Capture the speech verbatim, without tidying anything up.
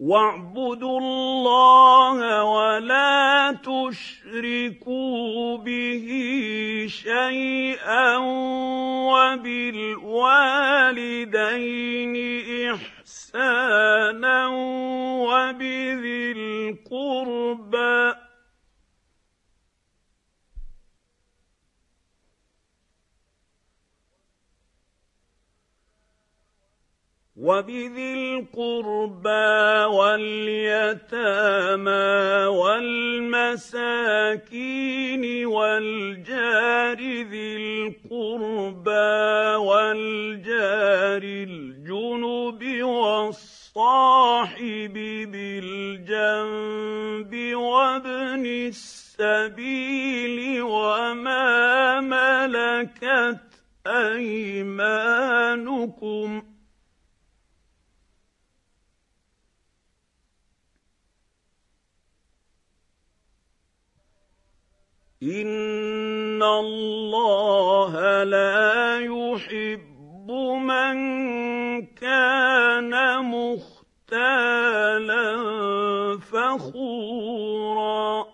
واعبدوا الله ولا تشركوا به شيئا وبالوالدين إحسانا وبذي القربى وبذي القربى واليتامى والمساكين والجار ذي القربى والجار الجنب والصاحب بالجنب وابن السبيل وما ملكت أيمانكم إن الله لا يحب من كان مختالا فخورا